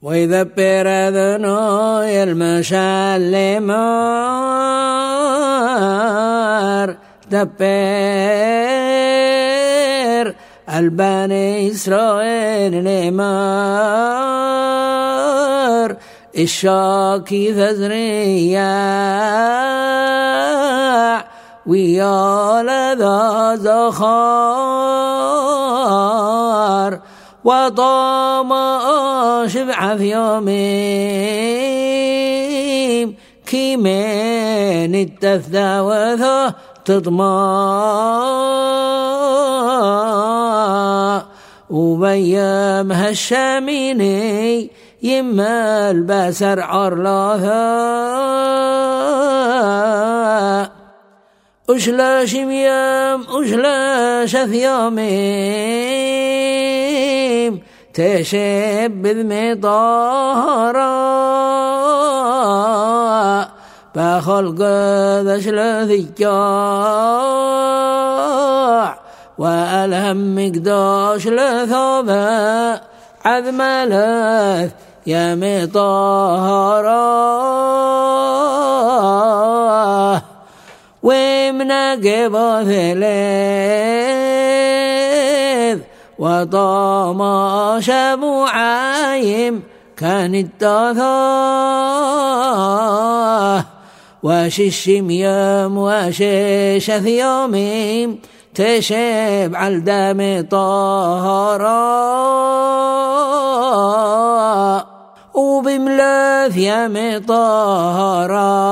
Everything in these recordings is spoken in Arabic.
ويذبر ذنوي المشلمار دبر البني إسرائيل نمار الشاكي ذريع ويا ذا زخار وطام شبع في يومين كيمين التفدى وذا تضمى وبيام هالشاميني يما البسر عرلاها أشلا شميام أشلا شثياميم تشب بمطارا بخلق ذش لذياع وألهم مقداش لثوبا عذم لث يا مطارا ومن قبض ثلاث وطامش معايم كان التثاه وششم يوم وشش ثياميم تشبع الدم طهرا وبملاث يم طهرا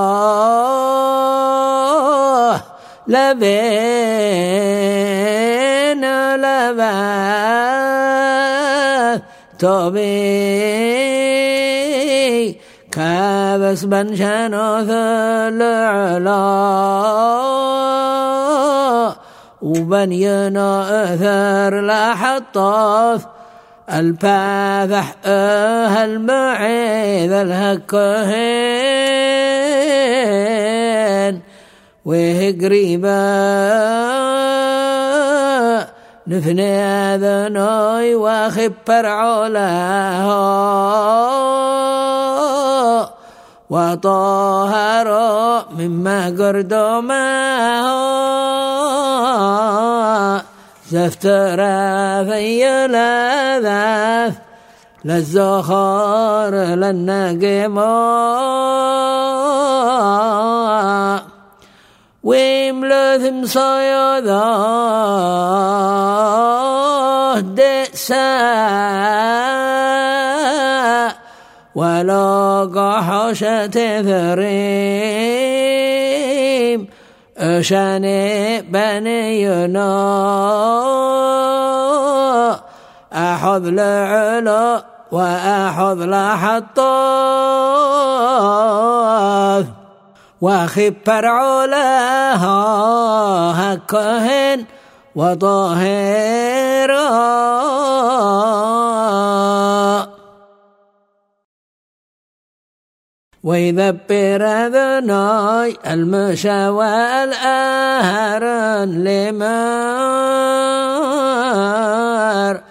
لبين لباث طبي كابس بنشانوث العلا وبنينا أثر لحطاف الباذح المعيذ الهكهين وهقريبا نفني ذنوي وخبر علاها وطهر مما قردمها زفترا في لذاذ للزخار للنقما ويملث مصيدا دئسا ولا قحشة ثريم أشاني بنينا أحظ لعلا وأحظ لحطاف وخبر علاها هكهن وطاهرا ويذبر ذناي المشى والآهرن لمار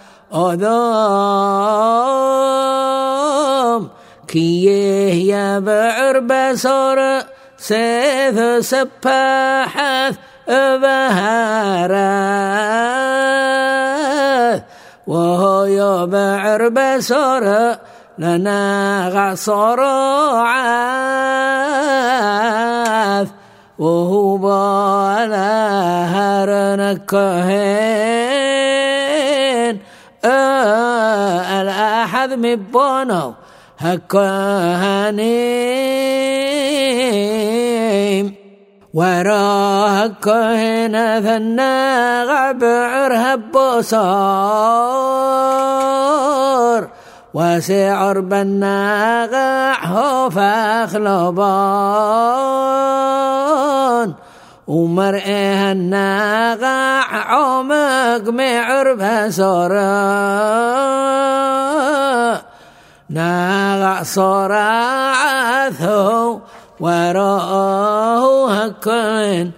أذام كيه يبعر بسر سيث سباحث بهارات وهو يبعر بسر لنا غصر عاث وهو بالهرن كهين الأحد مبانو هكهانيم وراه كهين ثنا غبعر هبصار وسعر بناغع فاخلبان ومرئها الناغع عمق معر بسرا ناغع صراعثه وراه هكين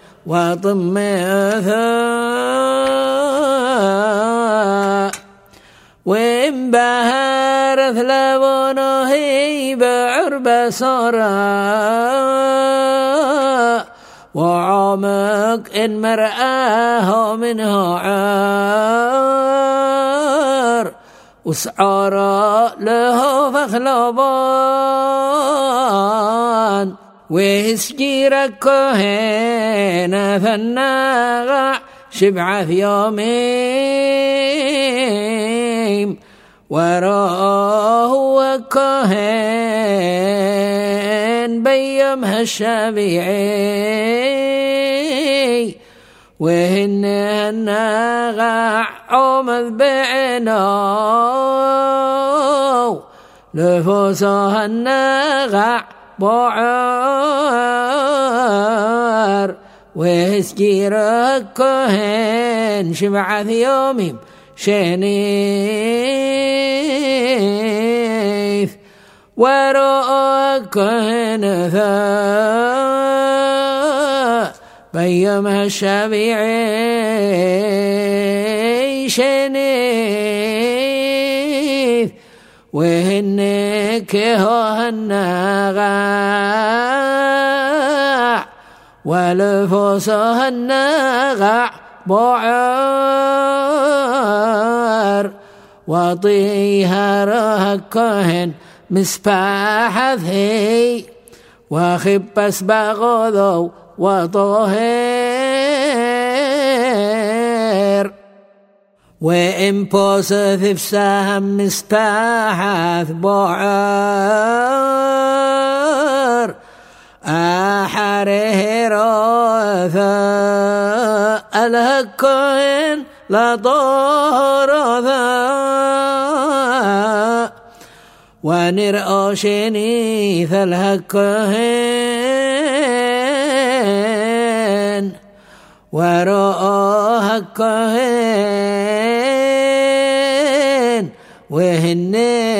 وطمثه وإن بهار سجيرة لبونه بعرب صورة وعمق إن مرآه منه عار وسعر له فخلبان وسجيرة كهنة فالناغع شبعة في يومين وراه وكهن بيمها الشبيعي وهن الناغع عمد بعنو نفوسها الناغع بعار وسجيرة كهن شبعة في يومهم شنيف ورأى كهن ذا بيمها الشبيعي شنيف وهن كهوها الناغع ولفوسها الناغع بعار وطيها كهن مسباحة ذي وخبس بغضو وطهر وإن بوسث فسهم مسباحة بعار أحره راثا الهكين لا طهرثا ونرأى شنيث الهكين ورأى هكين وهن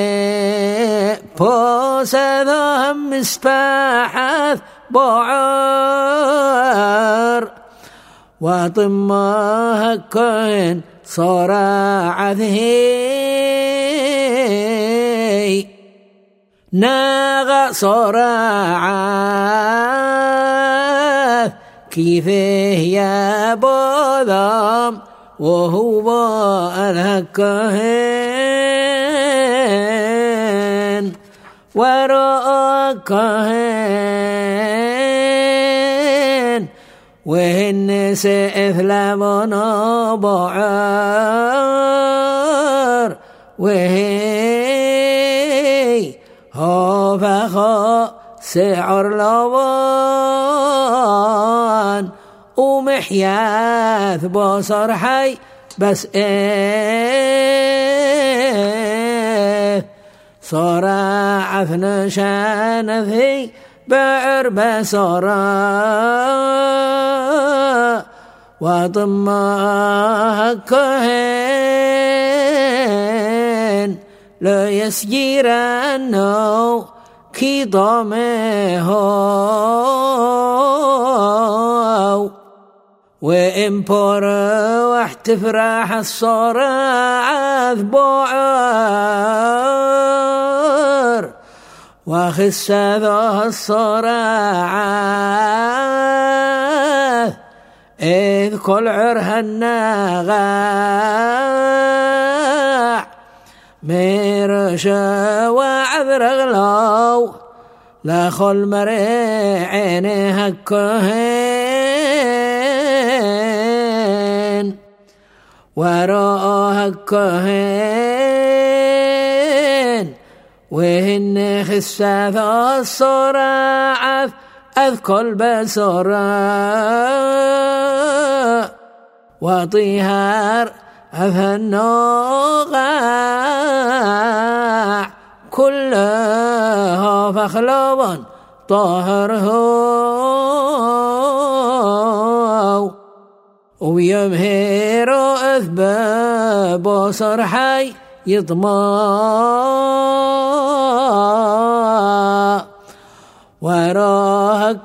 بوسثهم مسباحة بعار وطمها كهن صراع ذهي ناغ صراع كيفه يا بوذام وهو الهكهن ورأى كهن وهن سئثلمون بعار وهي هو فخو سعر لوان ومحياث بصر حي بس صراع نشان ذي بعرب صراع وضمها كهن لا يسجيرانه كي ضمه وإن بور واحتفراح الصراع بعار وخس ذا الصراع إذ كل عرها الناغع ميرشا وعذر غلاو لا خل مري عينيها كهين وراءها كهين وهن خساث الصراع أذكل بسراء وطيهار أفنوغاع كلها فخلبا طاهره ويمهر أثباب بصر حي يطمع وراها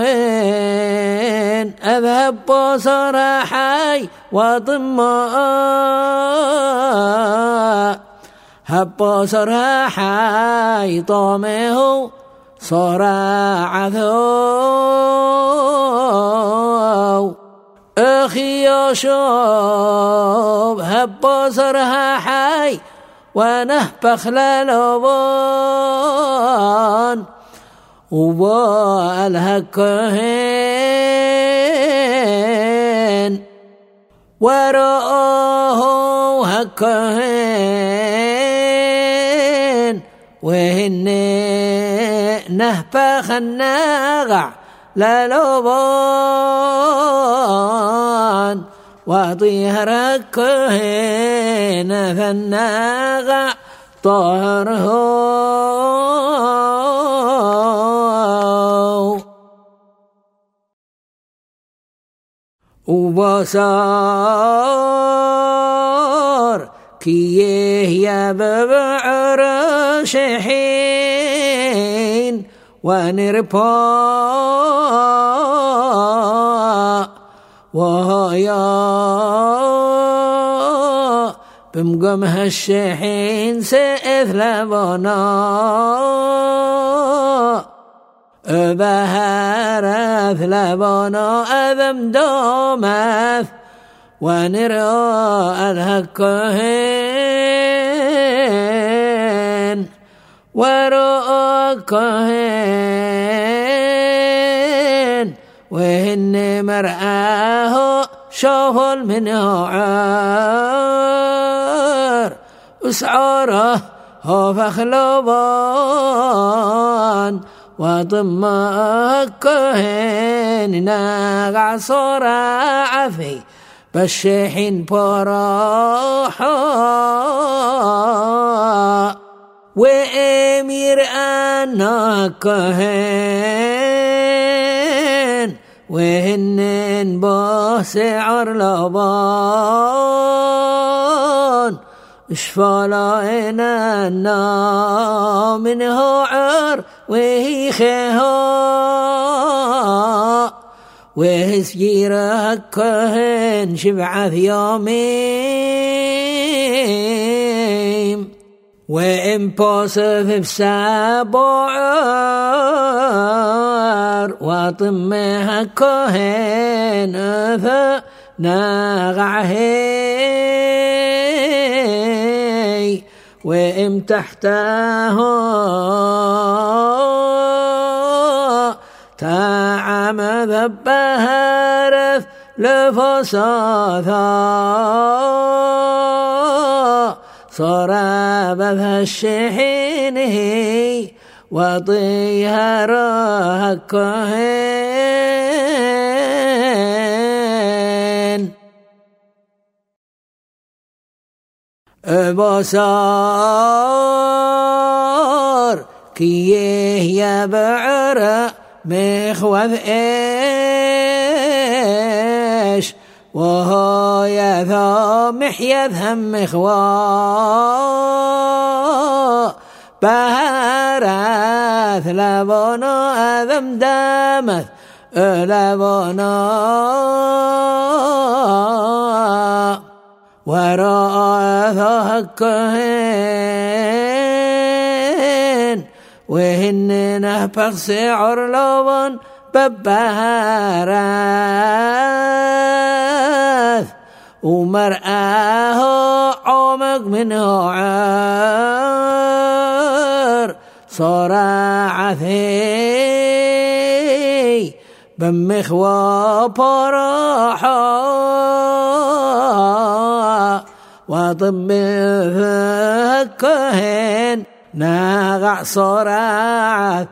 كهين أذهب بصر حي وطمع هبصرها حي طامه صار عثو أخي يشوب هبصرها حي ونهبخ للوبان والهكهن ورأوه هكهن وهن نهبخ الناغع للوبان وطيهر هكهن فالناغع طهره وبصار كيه يببعر شحين ونربا وهيا بمقمها الشحين سيثلبنا بهارث لبنا أذم دومث ونرى الهكهن ورأى كهن وهن مرآه شغل منه عار أسعاره هو فخلبان وضم كهن ناقع صراع في بالشحن براحا وامير أنا كهن وهن باسعر لبان اشفالائنا منه عر وهي خيها وهسجير كهن شبعث يومين وإمبوسف بسابعر وطمها كهن فناغعهي وإم تحته تعم ذبهرث لفصاثا صرابها الشحينه وطيهرها كهن بصار كيه يبعر مخوذ إيش وهو يثامح يذهم مخوى بهارث لبنا أذم دامث لبنا ورأى كهن وهن نهبخ سعر لبن ببهارث ومرآه عمق منه عار صراعثي بمخوى براحا وطب كهن ناغع صراعث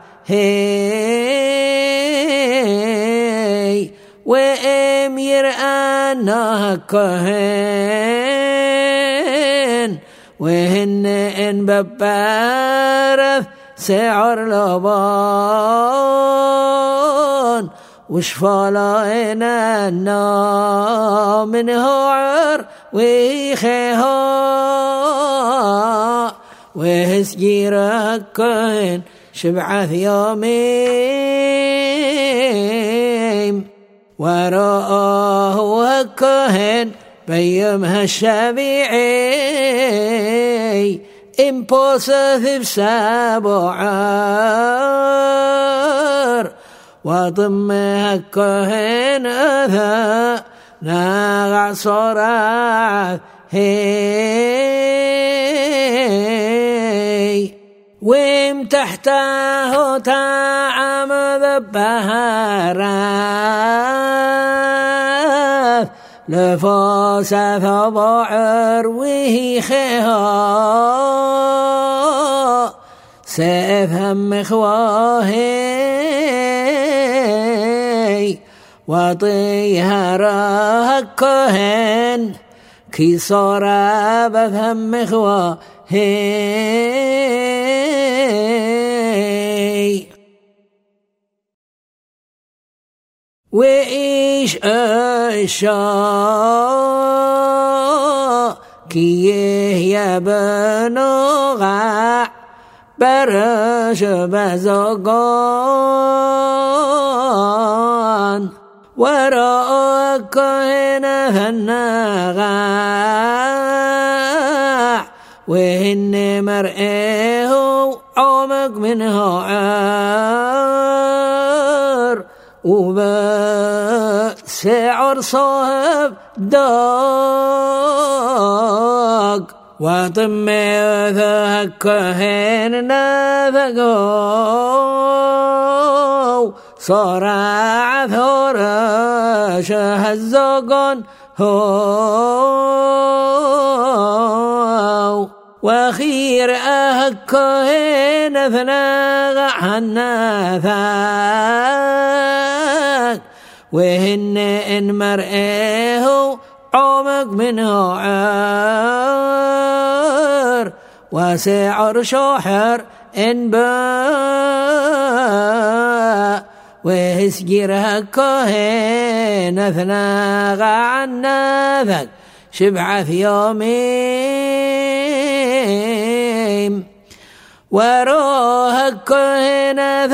هي وامير أنا كهن وهن إن ببارث سعر لبان وشفالائنا منه عر ويخيها وهسجير كهن شبعث يومين ورآه كهن بيمها الشبيعي امبوسث بسابعر وضمها الكهن أذى ناغع صراع هي ويم تحته تعم ذبهارات لفوسة ضعر وهي خيها سيفهم مخواهي وطيها راكهن كي صورا بفهم مخواهي وإيش أشاء كيه يا بنوغا برش بزقان وراءك هنا فالنغاع وهن مرئه عمق منه عار وبسعر صاحب داق وطمي ذاكهن نفقو صراع ثورة شهزقن هو وخير أهكهن ثناغ حناثاك وهن إن مرئه عمق منه عار وسعر شحر إن باء وهسجرها كهن ثناغ عناثك شبعة يومين وروها كهن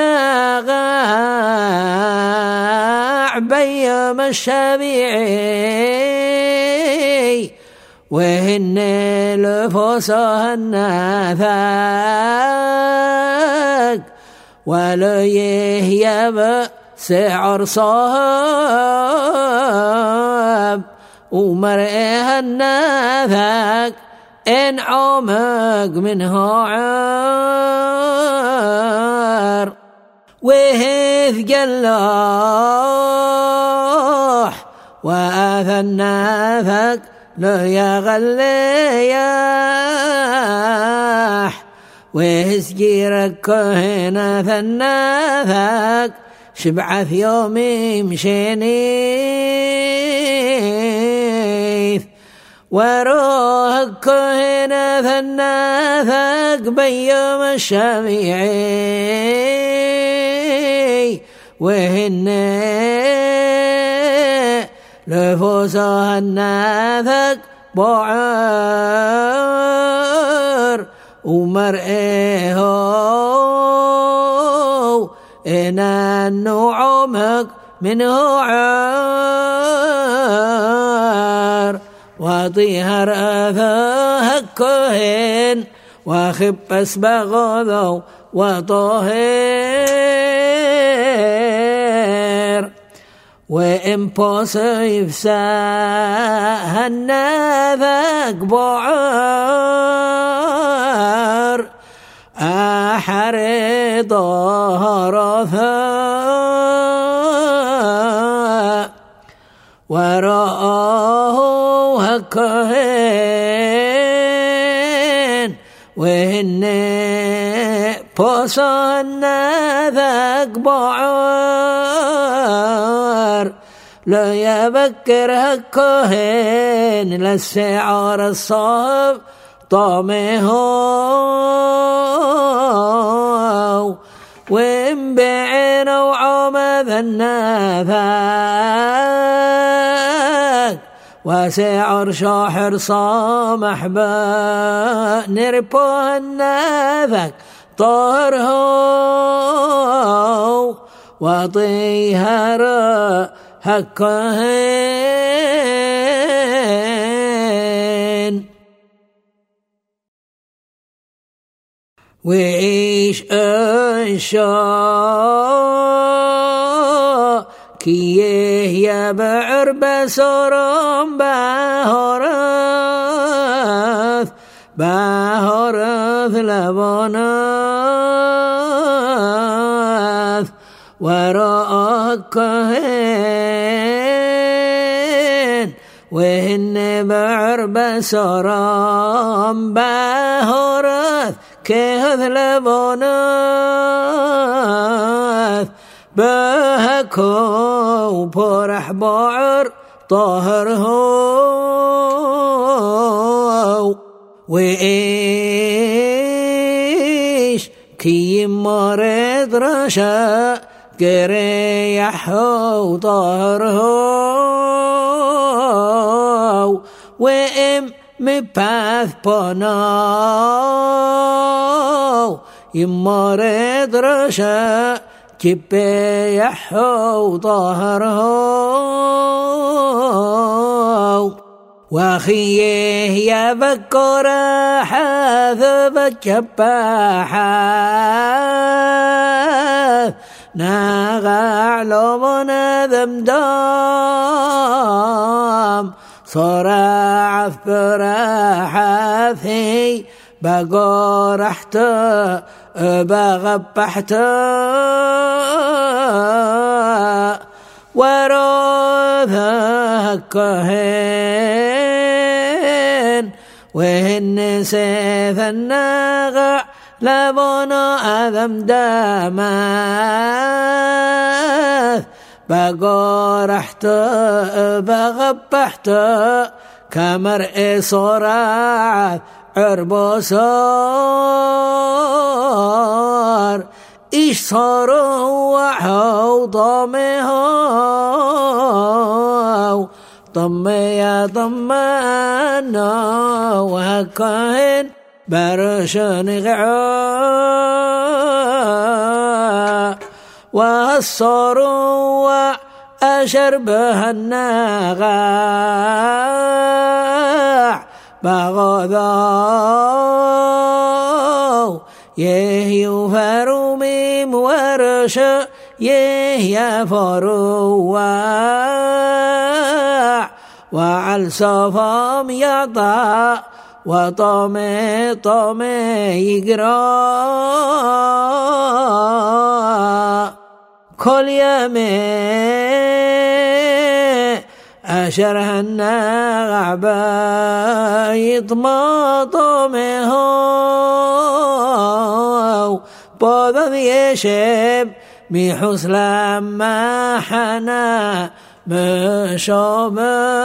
ثناغ بيوم الشبيعي وهن لفوسها الناثاك ولا يهيب سعر صهاب ومرئها الناثاك إن عمق منه عار وهث جلاح وآثى الناثاك لا يغلياح وهسجيرك هنا ثناثاك شبعة في يوم مشينيث وروهك هنا ثناثاك بيوم الشميعي وهن لفوسها الناثاك بعار ومرئه إن النعمك منه عار وطيها رأثها الكهن وخب أسبغ وطهر وإمبوسيف ساها الناثاك بعار أحرد رثاء ورآه هكهن وهن بوسنا ذاك بعار لا يبكر هكهن للسعار الصهب طامه وإن بعين وعمد النافاك وسعر شاحر صامح نربو النافاك طهره وطيهر هكهن وعيش انشاء كيه يا بعر بسرم بهرث لبناث وراءكهن وهن بعر بسرم بهرث كهذ لبناث بهكو برح بعر طاهر هو وإيش كي مرض رشا كريح هو طاهر هو وإم مباث بناو يمرض رشا كبيح هو طاهر هو وخيه يذكر حاذب الجباحة ناغع لمن ذمدام صراع براحثي بقرحت بغبحت وراثك كهن وهن سيف الناغع لبنا أذم داماث بقرحت بغبحت كمرء صراع عرب صار إيش صاروا وحو طمي طمنا وهكهن برشن غعا وهالصاروا وأشربها الناغع بغضاو يهيو فرومي مورش يهيا فروع وعل صفام يطع وطمي يقرا كل يمي أشرها الناغع بايط ما طمه بوضا يشب ميحوس لما حنا مشوبا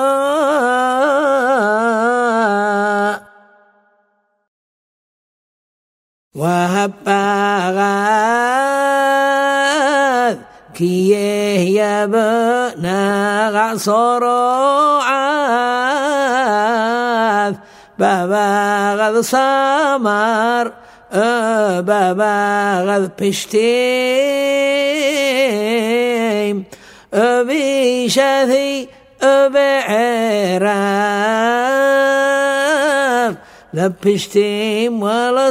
وهبغاث كيه يبناغع صروعاث ببغذ سمر ببغذ بشتيم بشثي بعراف لبشتيم ولا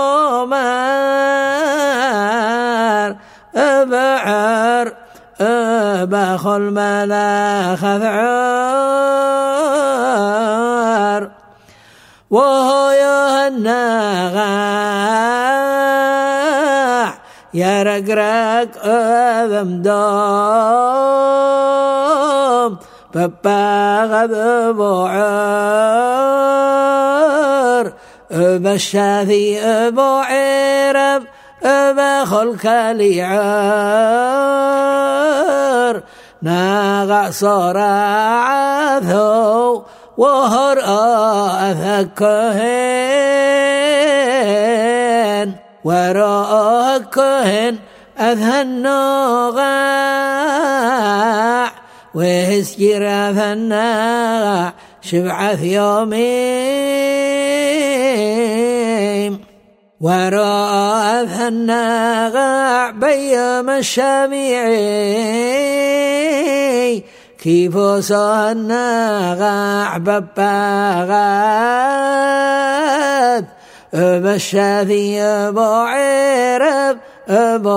الصومار بعر بخل ملا خذعار وهو الناغع يرقرق أذم دوم بباغذ بعر بشاثي بعرب بخل كاليعار ناغع صراعثو وهر أثكهن وراءكهن أثناغع وهسكر أثناغع شبعث يومين وراء أثناغع بيام الشامعي كيف صناغع بباغات بالشاذي أبو عرب أبو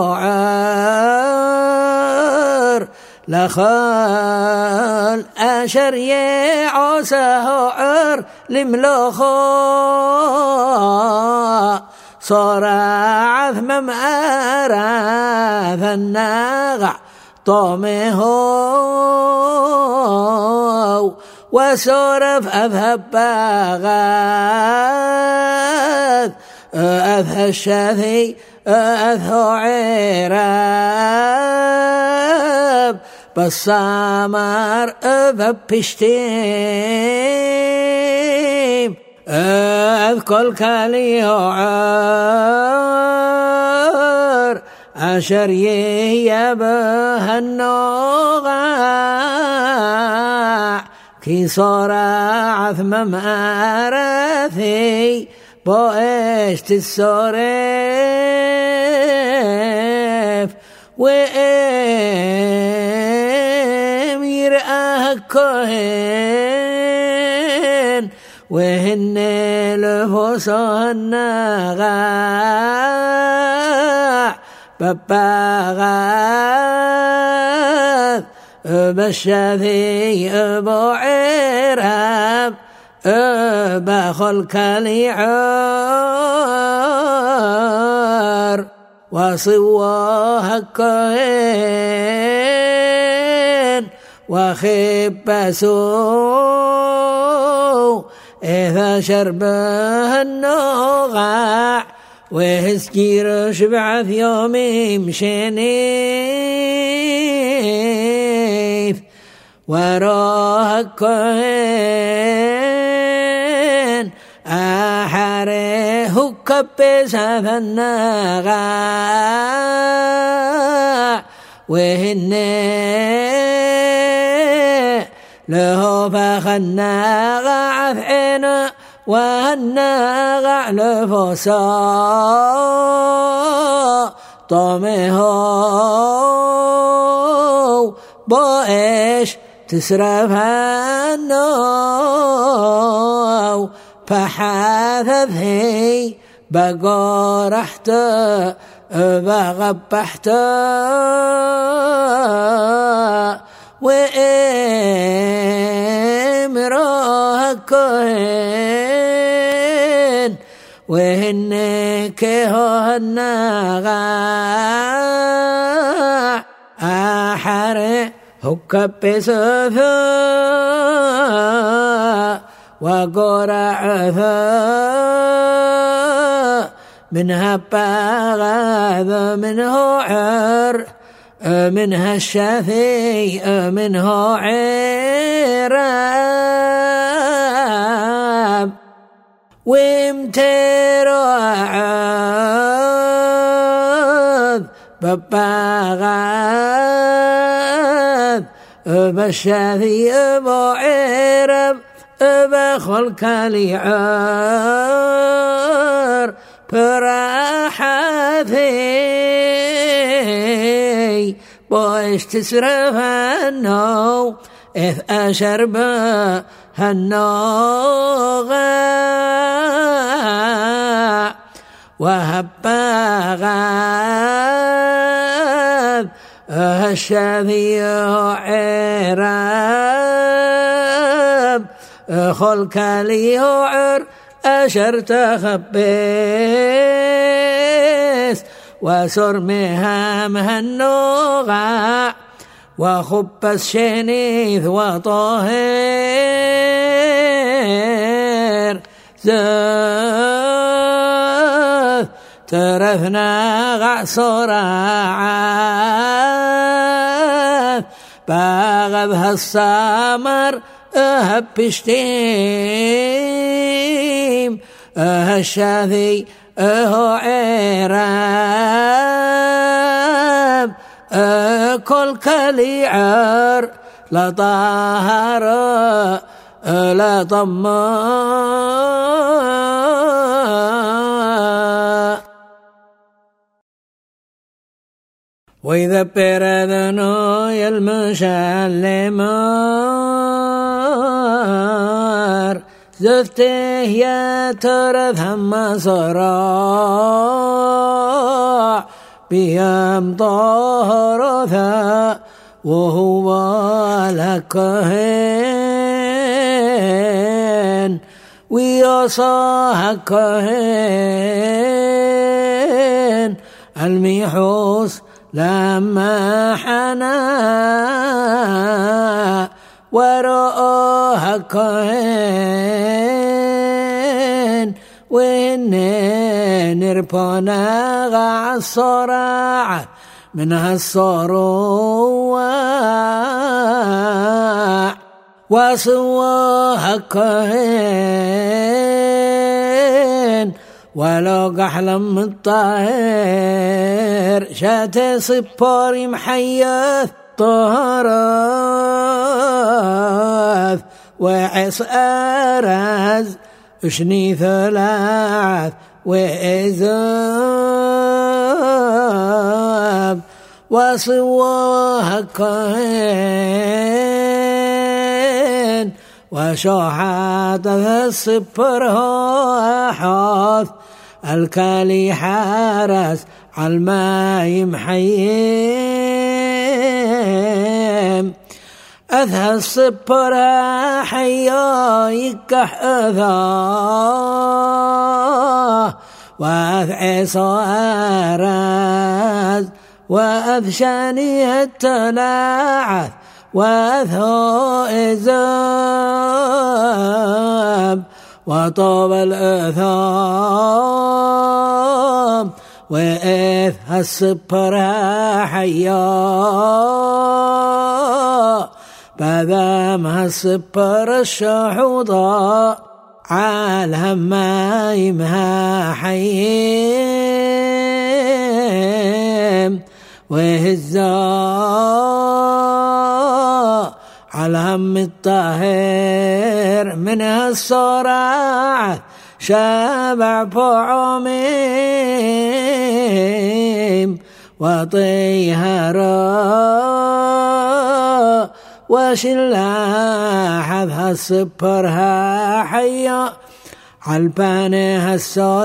عار لخال أشر يعوسه عر لملوخو صار عثم أراث الناغع طومه وسورف أذهب باغاث أذهى الشاذي أذهى عراب بالصامر أذهب بشتيم أذكل كاليوعر عشر يبه النوغع كي صار عثم مارثي بوشت السوريف وامير كهن وهن لفوسهن غاع بباغاث بالشاذي أبو عرب بخل كاليعار وصواه كهن وخبسوا إذا شربه النغاع وهسكير شبعث يوم مشنيف وراه كهن أحره كبس هذا النغاع وهن له فخنا عفعنا وهالناغع لفوسا طمه بوئش تسرف النو فحاثثي بقورحت بغبحت وإمراه كهن وهن كهن غاع أحر هكب سثا وقرع منها باغاذ منه عر منها الشافي منه عراب وامتراعاذ بباغاذ بالشافي أبو عرب بخل كاليعار براحتي بوش تسرف النو إذ أشرب النوغا وهباغاذ الشذي عراب خلك ليعر أشر تخبيس وسر مهامها النوغا وخبس شنيث وطهير زاث ترثنا غعصر عاث باغذها السامر أهب بشتيم الشاذي أهو عراب كل كليعر لا طهر لا طماء وإذا بردنا يلمشالمار زفته يا ترى ثم صراع بيم طهرثا وهو لكهن ويصاح كهن الميحوس لما حنا ورآها كهن وإن نربنا غع الصراع منها الصروع وصواها كهن ولو قحلم الطاهر شاتي صباري محيث طهراث وعص أرز اشني ثلاث وإزاب وصواها كهن وشوحات الصبرها حاث الكالي حارس عالماي محيم أذهى الصبرها حيا يكح أذاه وأذ عصا أرز وأذ شاني التلاعث وأذهو إزاب وطاب الأثام وإذ الصبرها حيا بذام الصبر الشحوضاء عالهم ما يمها حيم وهزاء على هم الطاهر منها الصراع شابع بعميم وطيهرا وشلاحظها الصبرها حيا عالبانها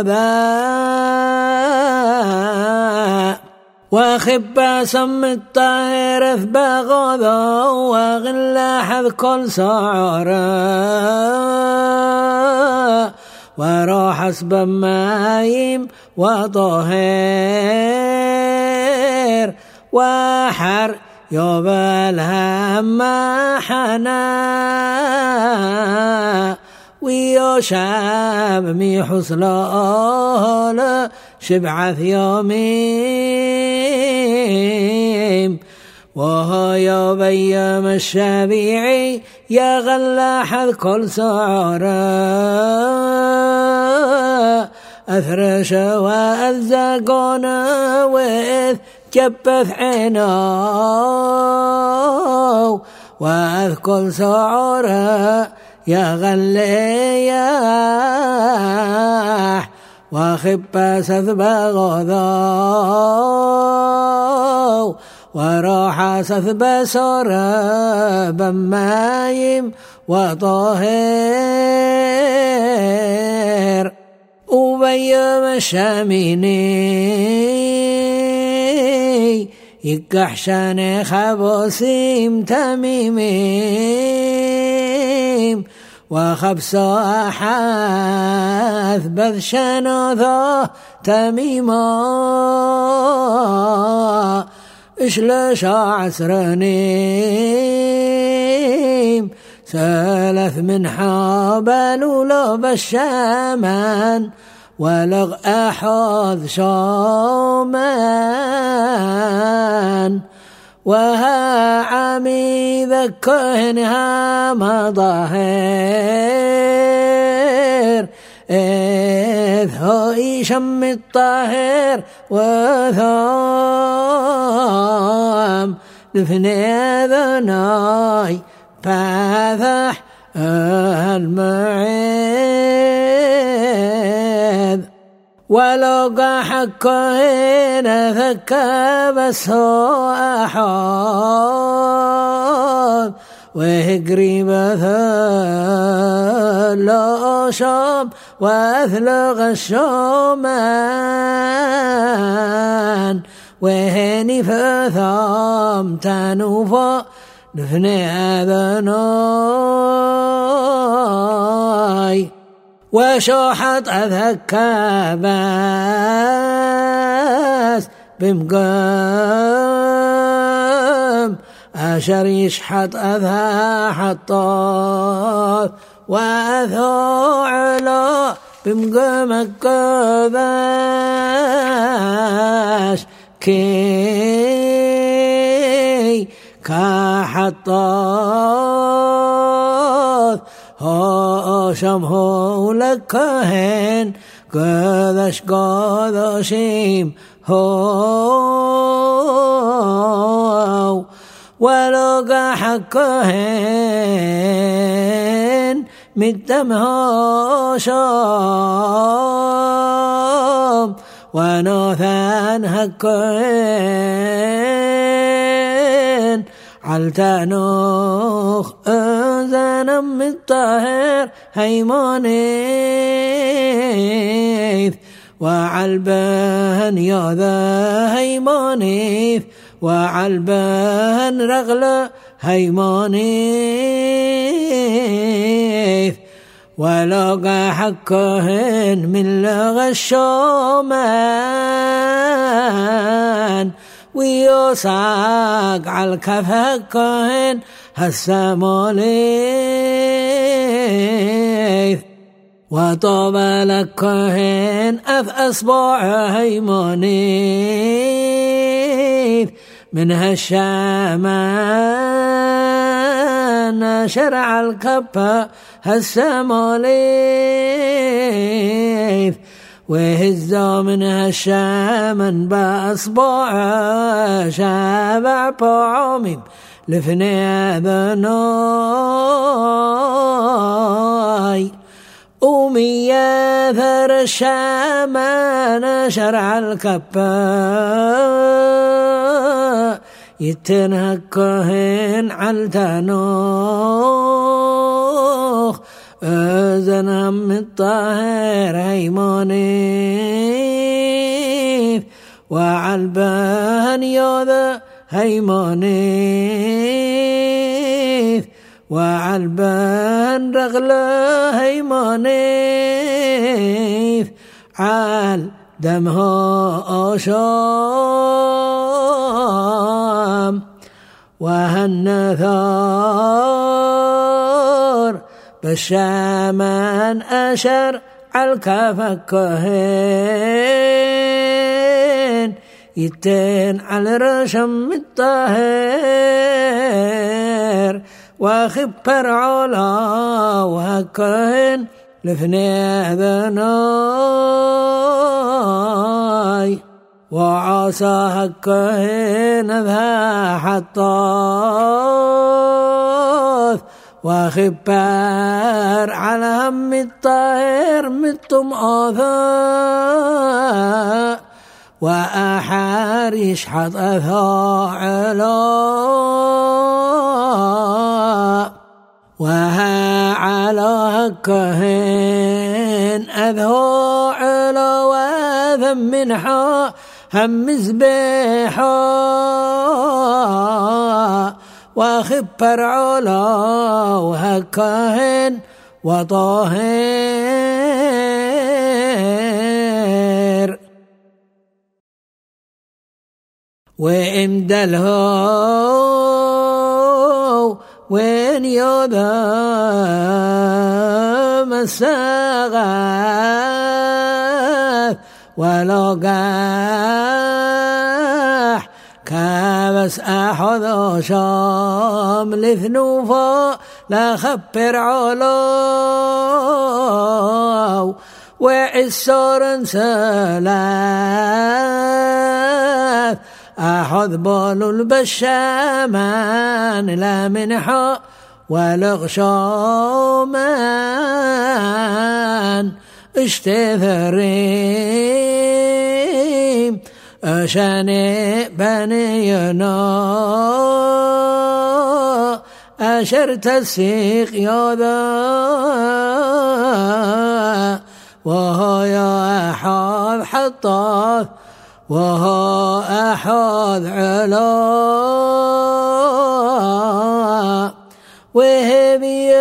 السوداء وخب سم الطائر بغضا وغلاحظ كل سعرا وروح حسب مايم وطهير وحر يوبل هم حنا ويشاب ميحوس لا شبعث يومين وهو يبيم الشبيعي يا غلاح الكل سعرا أثرش وألزقون وإذ جبث عينو وإذ كل سعرا يا غلياح وخب سذب غضاو وراح سذب سرب مايم وطهير وبيم الشاميني يكحشان خبوسيم تميميم وخبص أحاث بذشان ذا تميما إشلش عسرنيم ثلاث من حابل ولو بالشامان ولغ أحاذ شامان وها عمي ذكهنها مظاهر إذ هو يشم الطاهر وثام لفني ذناي فاذح المعيذ ولو قاحك هنا ذكى بس هو أحاذ وهقريبة لا شام وأثلغ الشومان وهني فثام تنوفا نفني أذناي وشوحت أذكى باس بمقام أشر يشحت أذى حطاث وأثو على بمقام كذاش كي كحطاث هاشم هو لكهن قذش قذشيم هو ولقى حكهن مدم هاشم ونوثان هكهن علتانوخ أزنم الطاهر هيمانيث وعلبان ياذا هيمانيث وعلبان رغلة هيمانيث ولقى حكهن من لغى الشومان ويوساق على الكفكهن هالسماليث وطاب لكهن أصبع هيمانيث من هالشامان شرع الكبة هالسماليث وهزا من هالشامن بأصبع شابع بعميم لفني أذناي ومياثر الشامان شرع الكبا يتنهكهن علتانوخ أذنهم من الطاهر هيمانيث وعلبان ياذا هيمانيث وعلبان رغلة هيمانيث عال دمها أشام وهالنثار بالشامان أشر عالكفكهن يتين على رشم الطاهر وخبر علا وهكهن لفني ذناي وعسى هكهن ذا حطاث وخبر على هم الطاهر متم آثاء وأحار يشحط أثاء علا وها على هكهن أذهو علا وذم منحا هم زبيحا وخبر علا وهكهن وطاهر وإمدلهو وين يوذا مساغاث ولقاح كابس أحذو شام لثنوفا لا خبر علاو وعسار سلاث أحذ بال البشامان لا منحا والغشامان اشتثريم أشاني بنينا أشرت السيق يوذا وهو يا أحد حطاث وهو أحد علا وهبي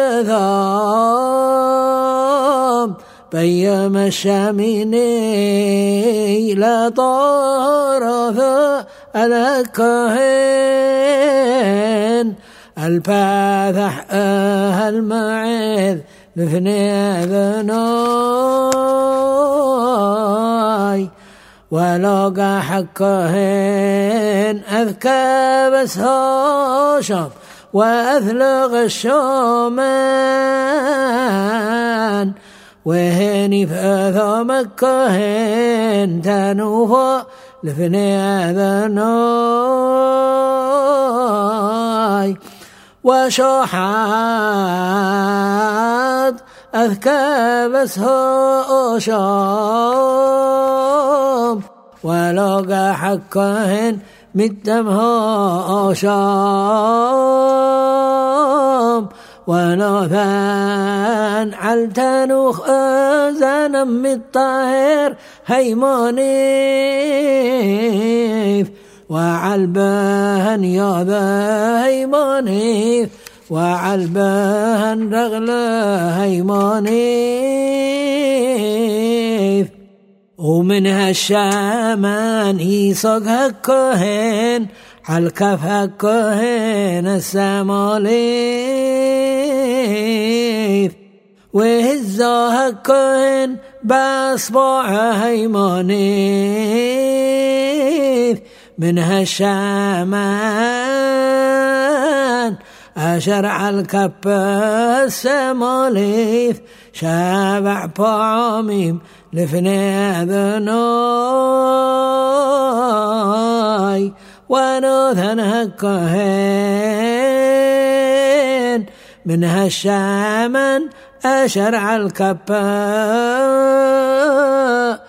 ذام بيم الشاميني لا طرف الكهن الفاتح المعيذ لفني ذناي ولقى حكهن أذكى بس هاشم وأثلغ الشومان وهني فأثى مكهن تنوفى لفني ذناي وشحات أذكى بس هاشم ولقى حكهن مدمها شام ونوثان علتنوخ زنم الطاهر هيمانيف وعلبهن ياذا هيمانيف وعلبهن رغله هيمانيف ومنها الشامان يصق هكهن عالكف هكهن السماليف وهزا هكهن بأصبع هيمانيف منها الشامان أشرع الكب السماليف شابع بعميم لفني ذناي ونوثن هكهن من هالشامن أشرع الكباء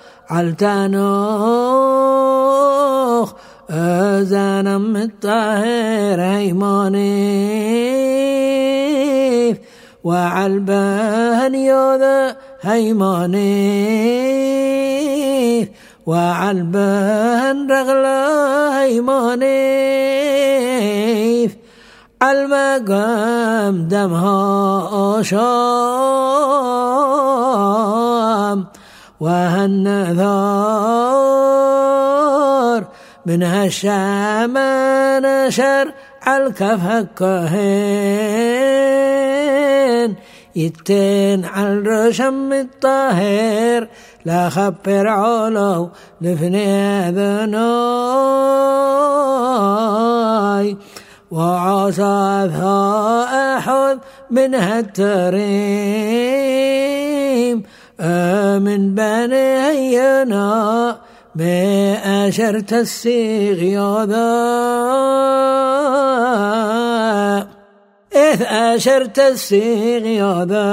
علتنوخ أزانم الطاهر هيمانيف وعلبهن يوذا هيمانيف وعلبهن رغلا هيمانيف المقام دمها شام وهالنذار من هالشام نشر عالكف هكهن يتين عالرشم الطاهر لا خبر علو لفني ذناي وعصاثها أحد منها التريم من بني هينا ما أشرت السيغ ياذا إذ أشرت السيغ ياذا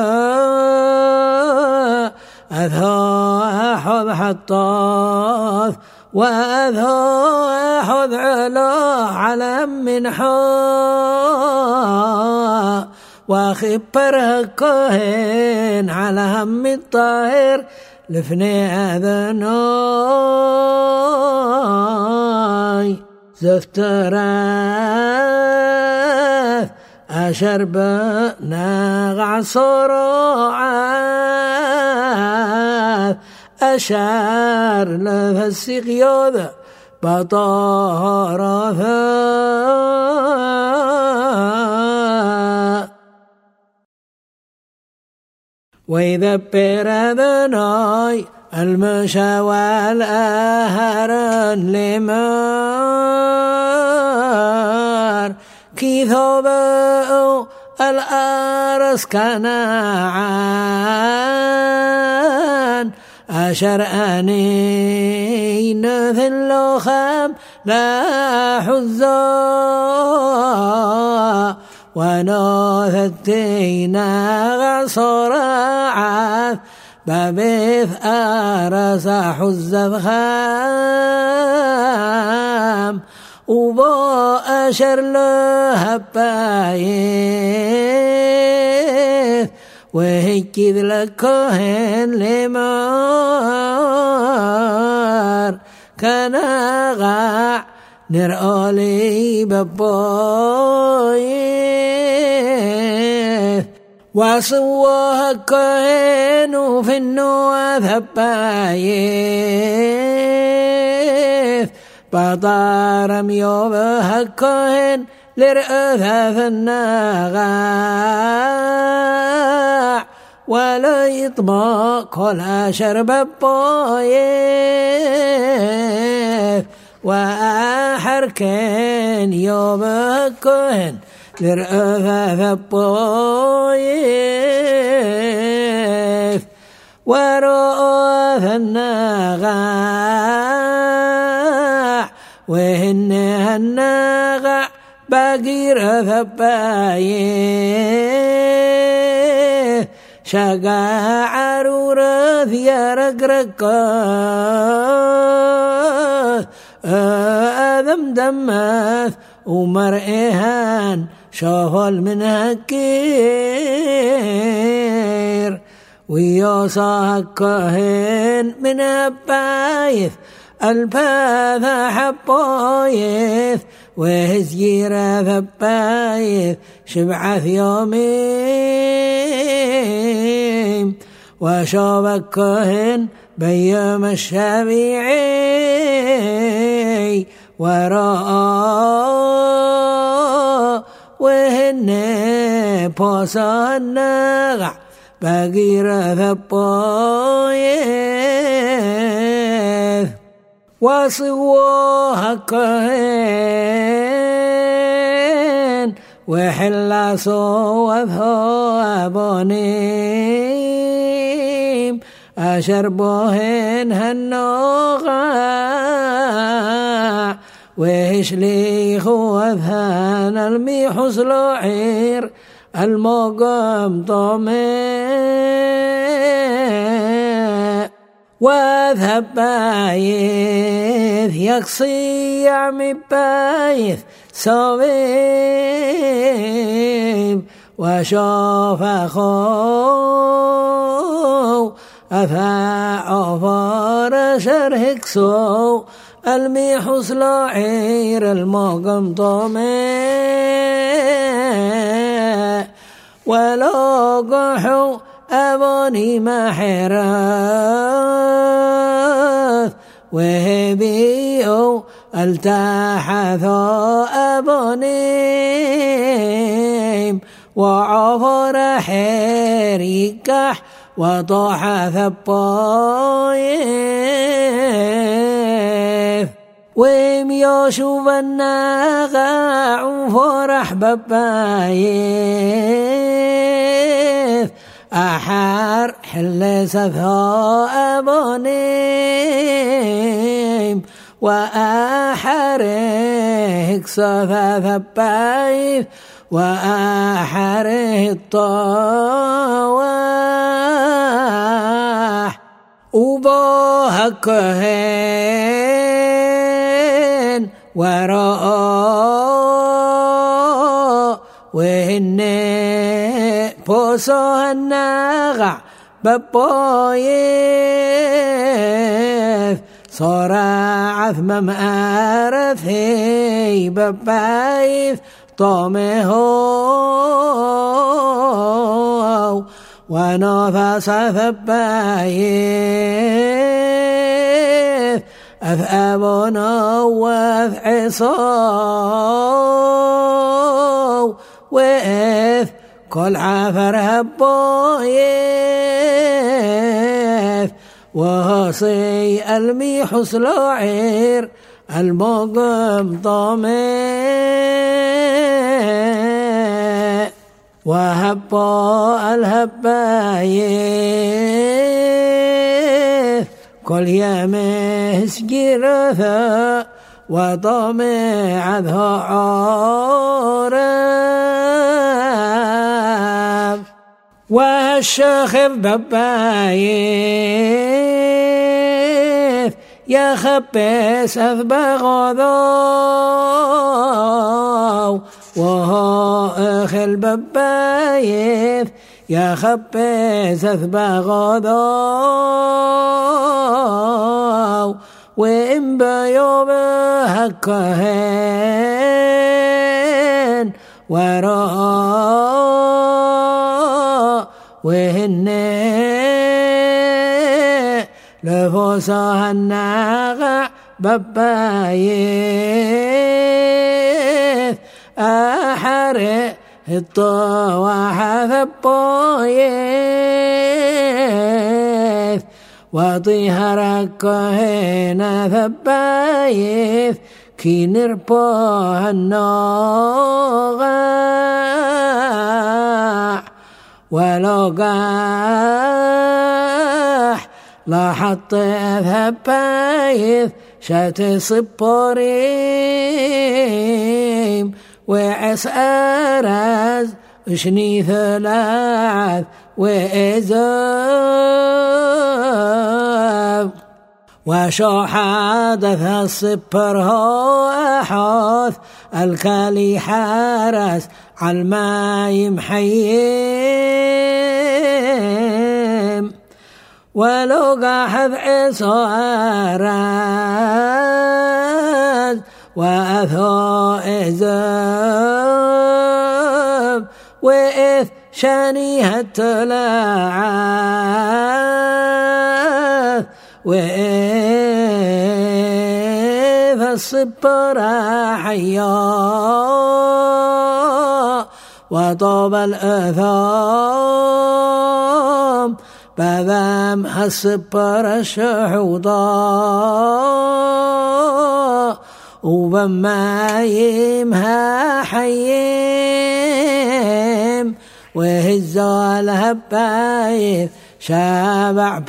أذها أحد حطاث وأذها أحد علا علم من حا وخبرها كهن على هم الطاهر لفني أذناي زفتراث أشرب ناغع صراعاث أشار لها السقياذ بطهرثا ويذبر ذناي المشى والأهران لمار كيثوبأ الأرس كناعان أشر أني نثل خام لا حزا ونوثتينا غصراعاث ببث أرس حزة خام وباء أشر له بايث وهكذ لكهن لمار كان غاع نرألي ببايث وصوها كهن في النوى بايث بطار ميوبها كهن لرأثاث النغاع ولا يطمع كل شرب بايث وأحركن يوبها كهن لرأثاث بايث ورأث النغاع وهن النغاع باقي رثبايث شقا عرورث يا رقرقاث آذم دمث ومرئهان شغل من هكير ويوصى كهن من أبايث الباث حبايث وهزير ثبايث شبعث يومين وشوب كهن بيوم الشبيعي وراء وهن بوصى النغع باقي ثبايث وصوها كهن وحلا صوفها بونيم أشربوهن هالنوغا وهشلي خوفهن الميحوس لعير المقام طمي واذهب بايث يقصي يعمي بايث صويب وشوف أخو أفاع فار شرهك سو الميحوس لعير المقام طمي ولو قحو أبوني محراث وهبيئو التحثوا أبونيم وعفر حريكح وطاح ثبايث ويم يشوف النغاع فرح ببايث أحار حل سفها أبونيم وأحره صفا ثبايث وأحره الطواح وبوها كهن وراء وهن بوصو النغع ببايث صار عثم مأرثي ببايث طمه ونفس ثبايث أثأبنا وفعصو وإث كل عفر هبايث وهصي الميحوس لعير المقام طمي وهبا الهبايث كل يمس جرثا وطمعها عارف وهالشخف ببايث يا خبيس أثبغ ذو وهو أخل ببايث يا خبيس أثبغ ذو وإن بيومه كهن وراء وهن لفوسها الناغع ببايث أحرق الطواح ثبايث وطيهرك هنا ثبايث كي نربوها الناغع ولو قاح لا حط ثبايث شات صبوريم وعس أرز وشني ثلاث وإزاب وشو حادث الصبر هو أحوث الكالي حارس عالماي محيم ولو قاحذ عصارات وأثو إزاب وإث شانيها التلاعاث وإذ الصبر حيا وطوب الأثام بذام الصبر الشحوضاء وبما يمها حيم وهزا الهبايث شابع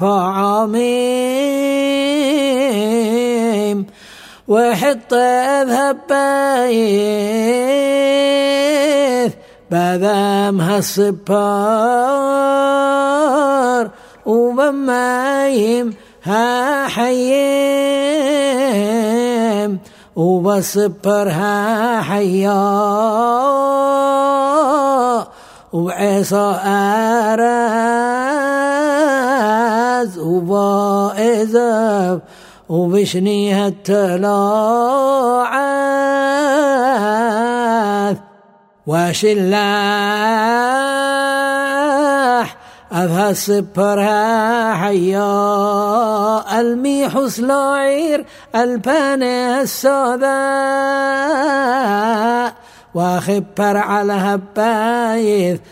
بعميم وحط هبايث بذام هالصبار وبما يمها حيم وبصبرها حيا وعصا أراز وبائزب وبشنيها التلاعاث وشلاح أذها الصبرها حيا الميح سلاعير الباني السوداء وخبر على هبايث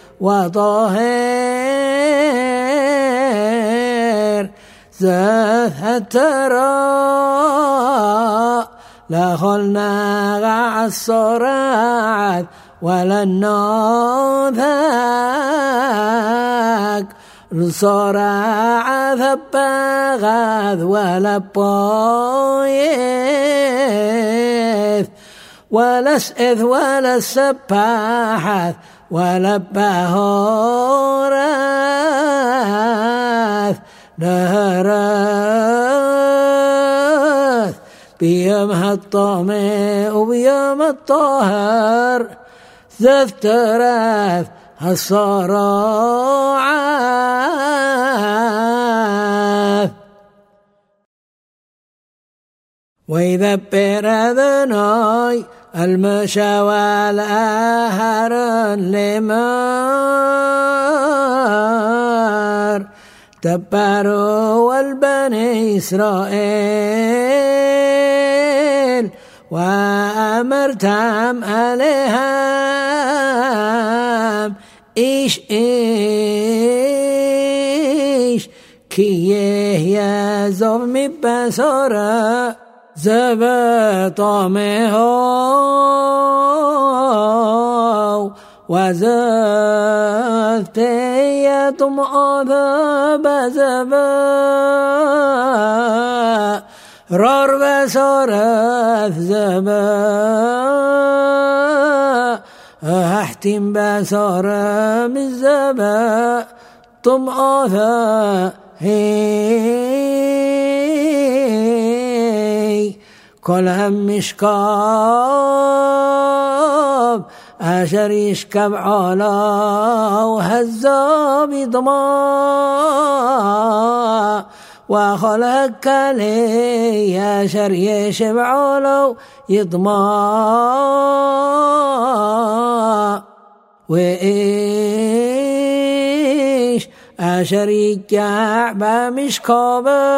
وطاهر زاث التراء لا خلنا غع الصراعات ولا النوذاك الصراع ثباغاذ ولا بايث ولا سئذ ولا سباحث ولا باهوراث نهراث بيومها الطامع وبيوم الطاهر زفتراث الصراعاث ويذبر ذناي المشى والأهر لمار تباروا والبني إسرائيل وأمرتم عليهم إيش كي يزوف مبسورة زبط مهو وزفت يتم أذب زبا رار بسورة زبا أحتم بسورة من زبا طم أذب كل هم مشكاب أشر يشكب علا وهزاب يضماء وخلق لي أشر يشب علا يضماء وإيش أشر يقعب مشكابه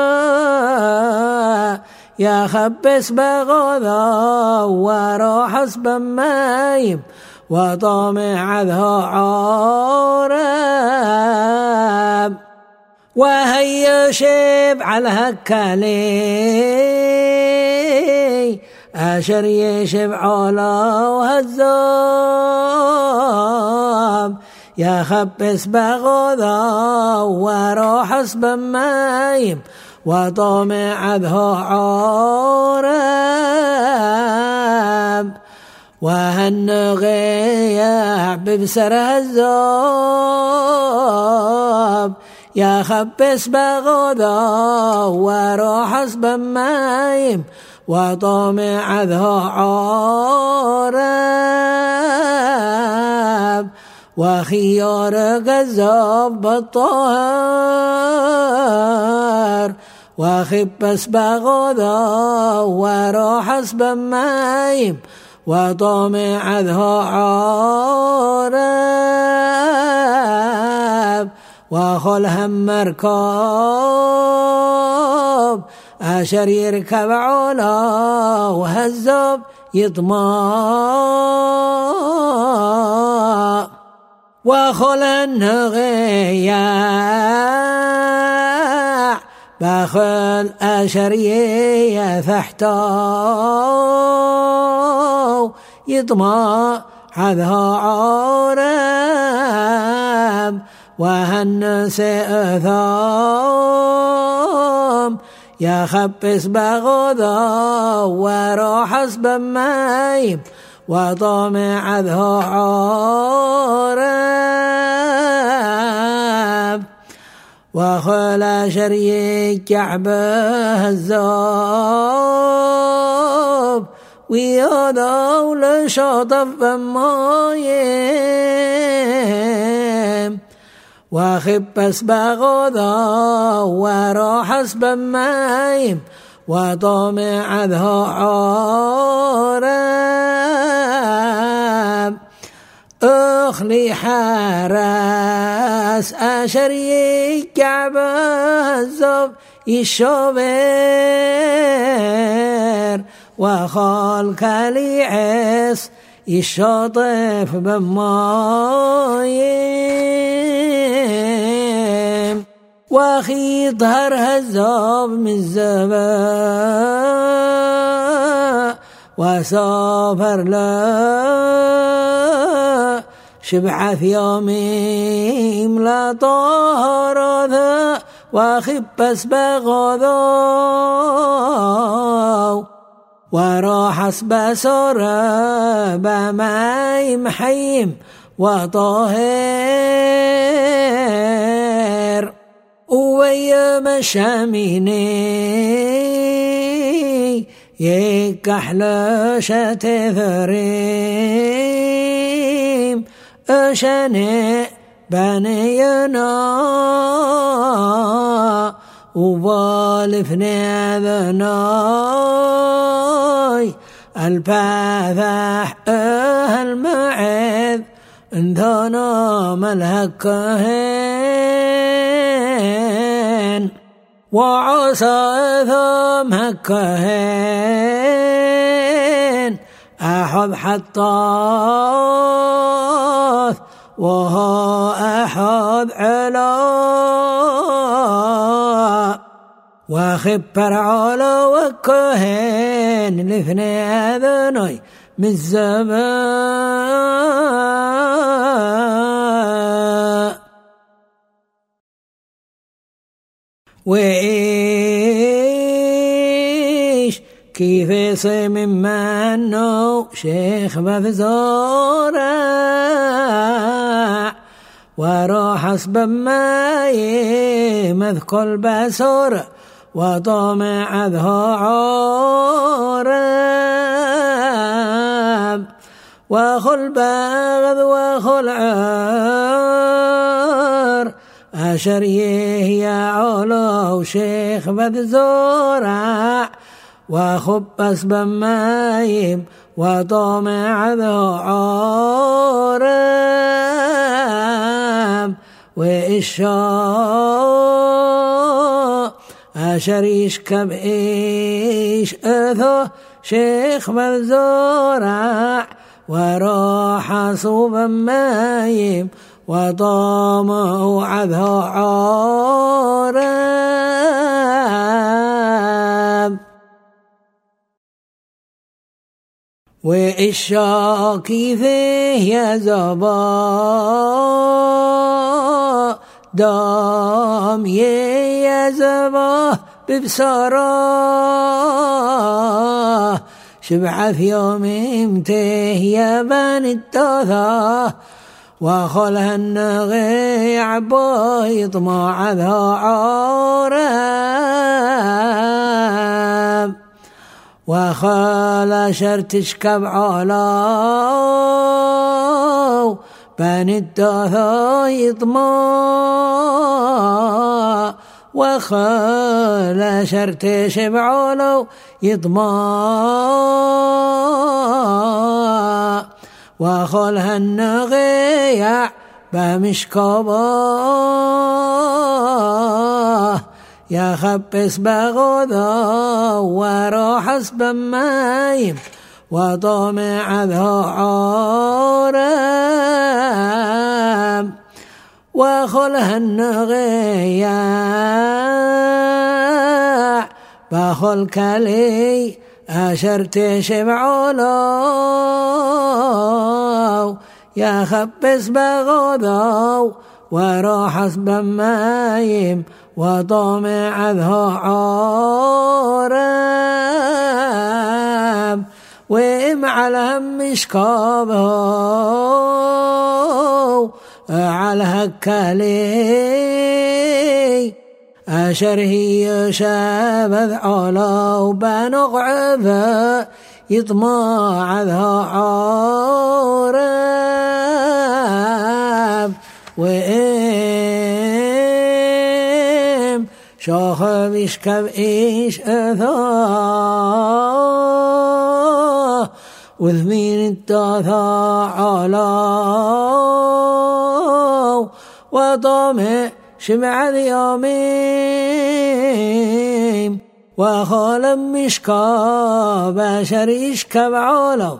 يا خبس بغضا وراحس بمايم وطامع ذا عارب وهي شيب على هكالي أشر يشب علا وهزاب يا خبس بغضا وراحس بمايم وطامع ذا عارب وهالنغيع ببسر هزاب يا خبس بغضا وراحس بمايم وطامع ذا عارب وخيار قذاب بالطهر وخبس بغضا وراحس بمايم وطامع ذا عارب وخل هم مركب أشر يركب علا وهزب يطمع وخل النغيع بخل أشري فحتو يطمع عذها عارب وهنس أثام يا خبس بغضا وراحس بمايم وطامع ذا عارب وخلا شريك كعبه الزاب ويا دولة شاطف بمايم وخبس بغضا وراحس بمايم وطامع ذا عارب أخلي حارس أشريك كعبه الزب يشوبر وخال كاليعس يشاطف بمايم واخي ظهر هزاب من الزبا وسافر لا شبعث يومي لا طهر ذا وخبس بغضا وراحس بسر بمايم حيم وطاهر ويم الشاميني يكحلشة ثريم أشنئ بنينا وبالفني ذناي الباذح المعذ انثنا ملهكهن وعسى ثم هكهن أحب حطاث وهو أحب علا وخبر على وكهن لثني أذني من الزمان وإيش كيف يصير منه شيخ بفزورة وراح حسب ما يمذكر بسورة وطمع ذو عرب وخل باغذ وخل عار أشريه يا علو شيخ بذزورع وخبس بمايم وطمع ذو عرب وإشاء أشريش كبئيش أثو شيخ بذزورع وراح صوب مايم وطامع عذو عرب وإشاكي فيه يا زبا دام يا زبا ببصراه شبع في يوم امته يا بني التوثى وخلها النغي عبايط ما عذا عرب وخال شرتشكب علاو بني التوثى يطمع وخال شرتشب علاو يطمع وخلها النغيع بمشكبه يا خبس بغضا وروحس بمايم وطمع ذو عرب وخلها النغيع بخل كلي أشرت شبع لو يا خبس بغضو وروحس بمايم وطمع ذو عرب وإم على مشكابه على هكالي أشره شابذ علو بنقعبه يطمع ذو عرب وإم شاخب يشكب إيش أثاه وذمين التاثى علو وطمع شمع اليومين وخال مشكا بشر يشكب علو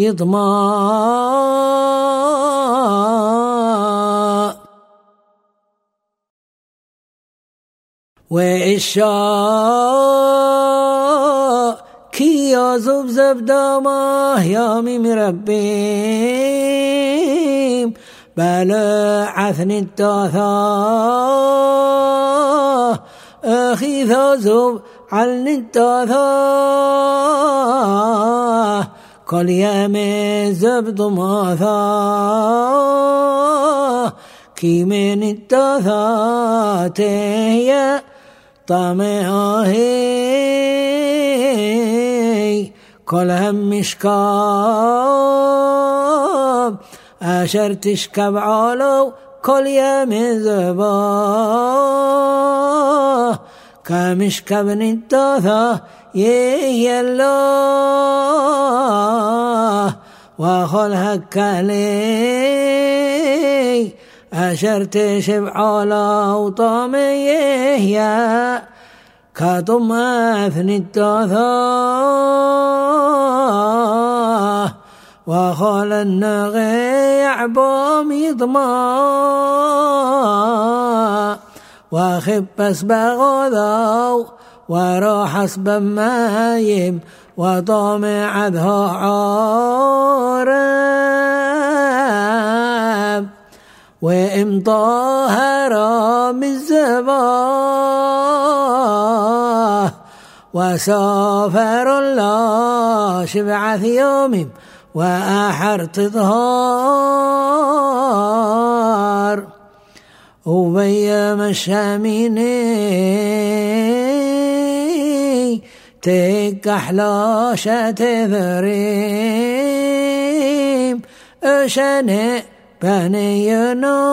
يطمع وإشاء كي يزب زبدامه يامي مربيم بلا عثن التاثاه أخي ثوزب عن التاثاه كل يوم زبد ماثاه كي من التاثاه تهيأ طمعه كل هم مشكاب أشر تشكب علو كل يوم زباه كمشكب نتاثاه يهي الله وخل هكالي أشر تشب علو طميه كطم أثن التاثاه وخل النغيع بوم يضمع وخبس بغضو وروحس بمايم وطمع ذو عرب وإم طاهر من الزباه وسافر الله شبعث يوم وأحر تظهار وبيم الشامين تكحلاشة ذريم أشني بنينا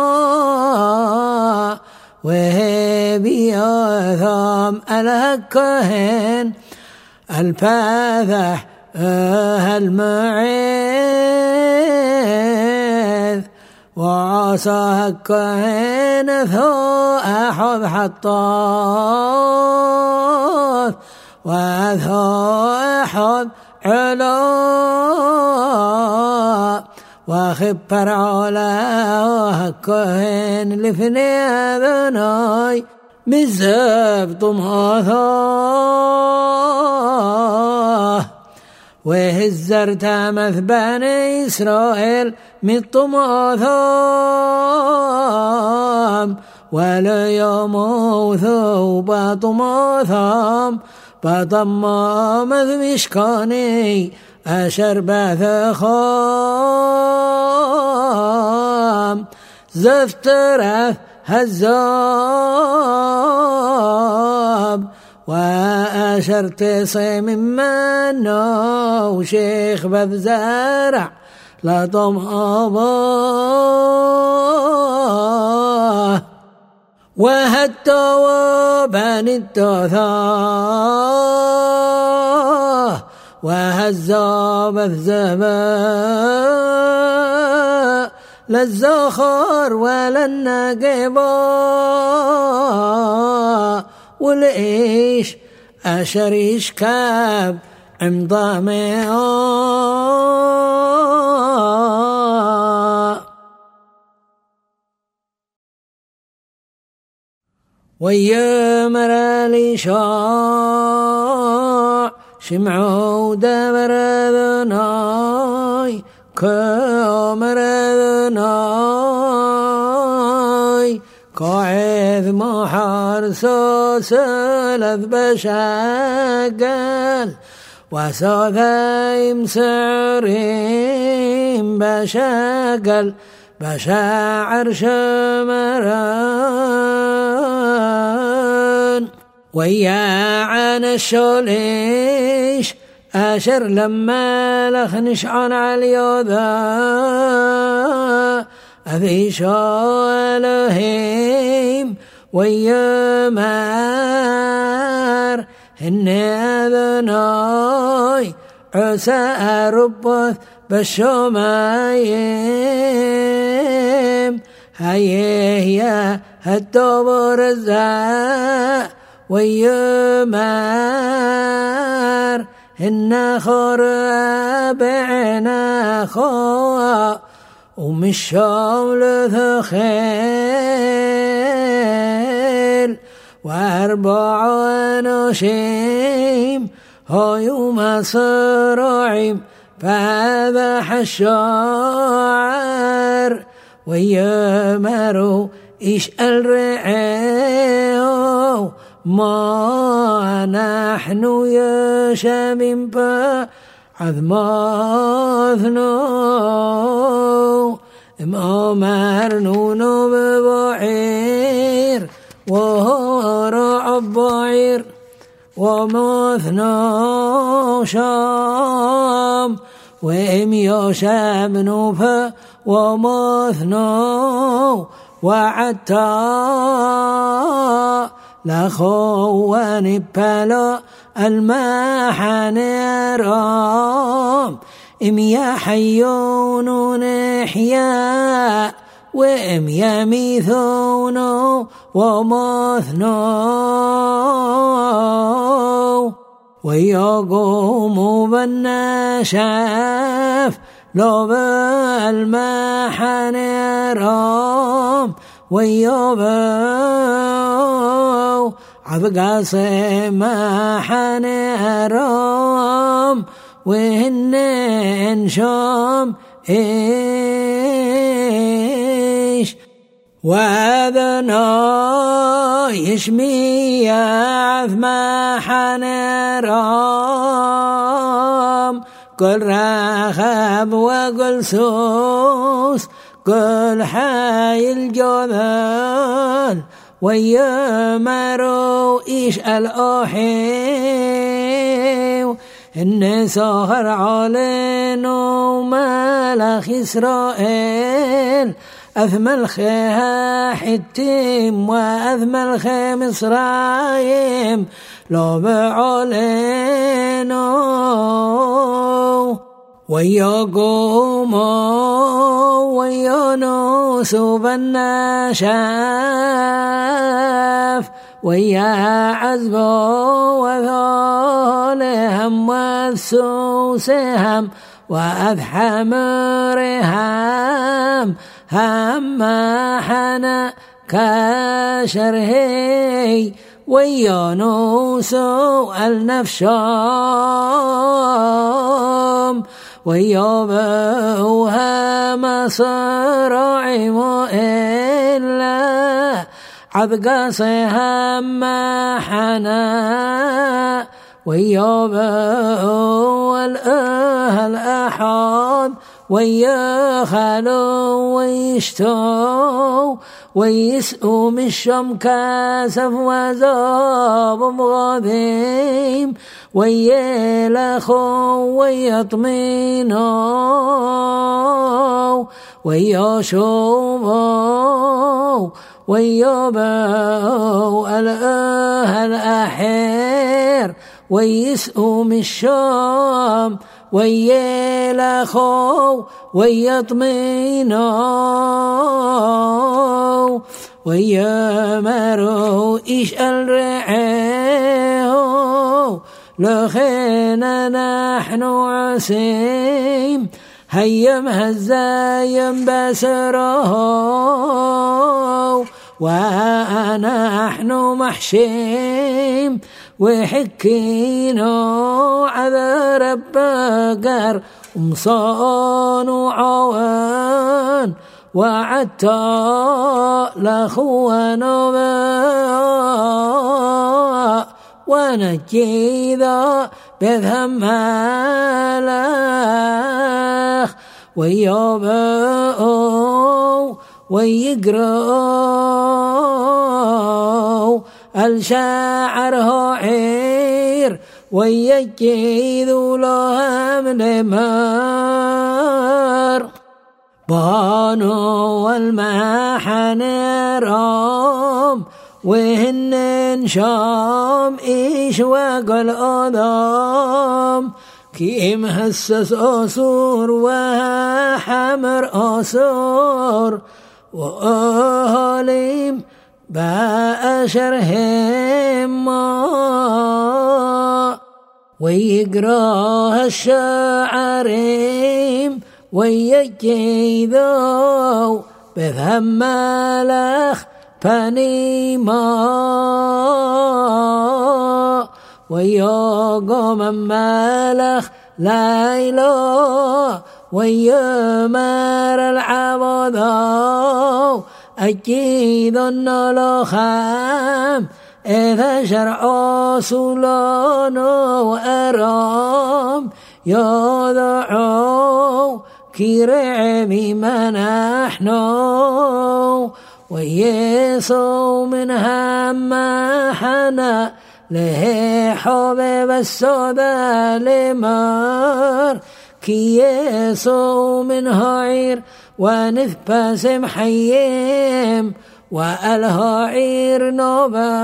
وهبي أثام الهكهن الفاذح المعيذ وعصا هكهن ثو أحد حطاث وثو أحد علا وخبر على هكهن لفني أذناي مزبط ماثاه وهزرت مثبني إسرائيل مطماثام ولا يموثوا بطماثام بطمام مشكاني أشر بثخام زفتره هزاب وأشرت صيم منه شيخ بذزرع لطم أباه وهدتوا بني التوثاه وهزا بذزبا للزخر ولا النقبا والإيش أشريش كاب عمضامي ويا مرالي شاع شمعوا دبر ذناي كامر ذناي قاعد محار سلث بشاقل وساذيم سعريم بشاقل بشاعر شمران ويا عن الشوليش أشر لما لخنش عن اليوذا أذي شالهيم ويا مار هن أذناي عسى ربث بالشمايم هيا هالدبر الزاء ويا مار هن خرابعنا خوا ومش شامل ثخيل وأربع نشيم هايو مصرعيم فذبح الشاعر ويمروا يسأل رعيه ما نحن يا شباب عظماثنا ما مرنون ببعير وهو رعب بعير ومثنى شام وإم يشام نوفا ومثنى وعتا لخوان بلا المحن رام إم يحيون نحيا وإم يميثون ومثنى ويقوم بالنشاف لو بالمحن رام ويوبو عبقى محن رام وهن شام إيش وأذنا يشمي محن رام كل رخب وكل سوس كل حي الجذال ويمروا إيش الأحيل إن سهر علينا ملك إسرائيل أثمل خيها حتيم وأثمل خي مصرايم لو بعلينا ويقوم وينوس بالنشاف ويا عزب وذولهم والسوسهم وأذحم رهام هم حنا كشرهي وينوس النفشام ويوبوها مصرعي إلا عبقصها ما حنا ويوبو الأهل أحد ويخلوا ويشتوا ويسقوا من الشم كاسف وزاب مغاذيم ويلخوا ويطمينوا ويشوبوا ويبوا الأهل أحير ويسقوا من الشام ويلخوا ويطمينوا ويمروا إيش الرعيه لخينا نحن عسيم هيم هزايم بسره ونحن محشيم وحكينو عذر بقر ومصان وعوان وعتا لخوانا ونجيذا بذهم مالخ ويوبئوا ويقرأوا الشاعر عير ويجيذوا لهم نمار بانوا والمحن رام وهن شام إيش وقل أضام كيم هسس أسور وحمر أسور وأهليم بأشرهم ويقرأ الشاعرين ويجيذوا بذهم ملخ فنيما ويقوم ملخ ليلا ويمر العبضاء أكيد النلخام إذا شرع سلان وأرام يضعوا كرعبي ما نحن ويسوا منها ما حنا له حبيب السودا لمار كي يسوا منها عير ونثبس محيم وألها عير نوبا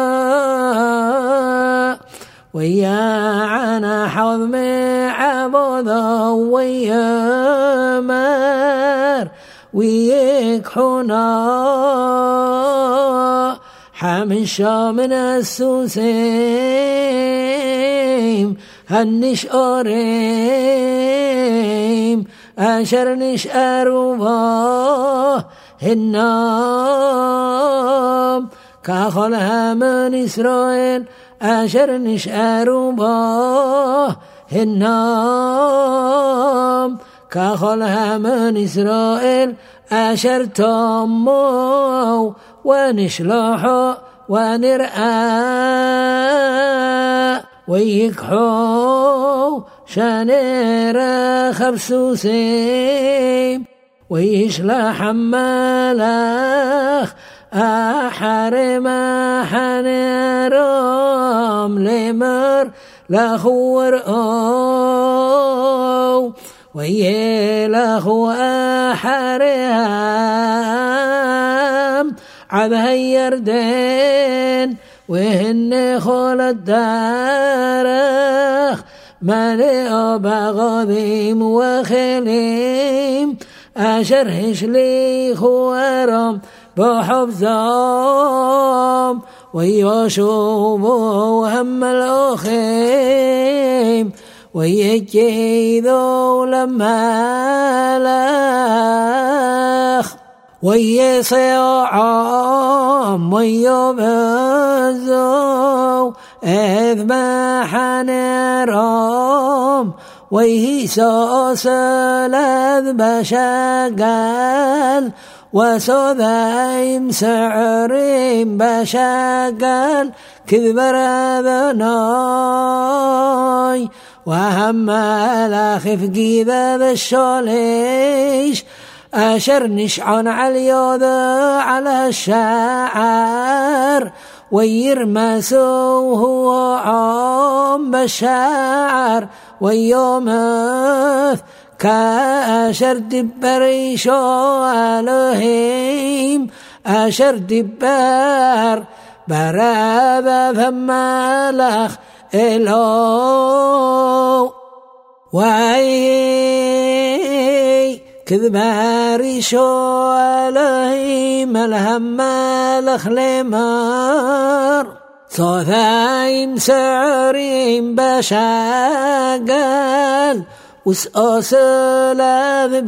ويا حظم عبدا ويا مار ويكحنا حمشا من السوسيم هنش أريم أشر نش أروبا هنام كخلها من إسرائيل أشر نش أروبا هنام كخلها من إسرائيل أشر تمو ونشلحو ونرآ ويكحو شانير خبسوسيم ويشلح مالخ أحرم حنرام لمر لخور ويله أحرام عذها يردين وهن خول الدارخ ملئ بغضيم وخليم أشرهش لي خوارم بحفظهم ويشوبوا هم الأخيم ويجيذوا لما لخ ويصيعهم ويبزوا إذ ما حنرهم ويهيسوس لذ بشاقل وسذايم سعريم بشاقل كذبر ذناي وهم الأخف قيذا ذا الشوليش أشر نشعن عليوذ على الشاعر ويرمسوه عم بالشاعر ويومث كأشر دبريشو ألهيم أشر دبر برابا ثم لخ إلو وأي كذباري شو ألهيم الهم الخلمار صوثايم سعريم بشاقل وسأسلذ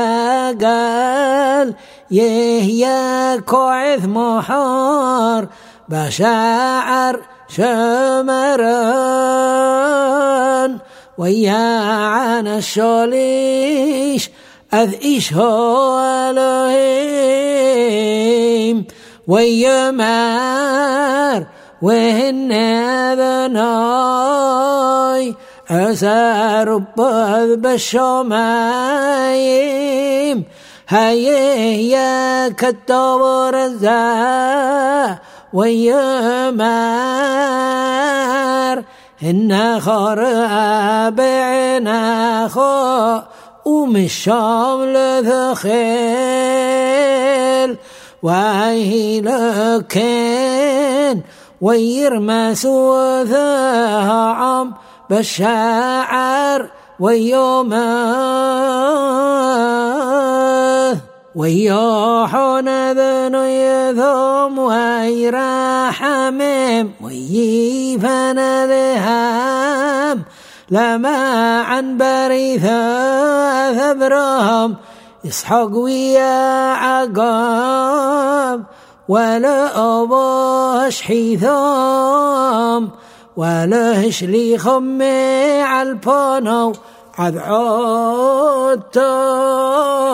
بشاقل يهيا كوعث محار بشاعر شمران ويا عن الشوليش أذ إيش هو ألهيم ويمار وهن ذناي عسى ربض بالشمايم هيا كالدور الزا ويمار إن خراب عناخو ومشام لذخيل وهيلكين ويرمسوا ذهعم بالشاعر ويومه ويوحون ذنو يذوم ويرحمم ويفن ذهام لما عن بريثا ثبرهم يسحق ويا عقاب ولا أبوش حيثام ولا هشلي خمي عالبونو عذعوتو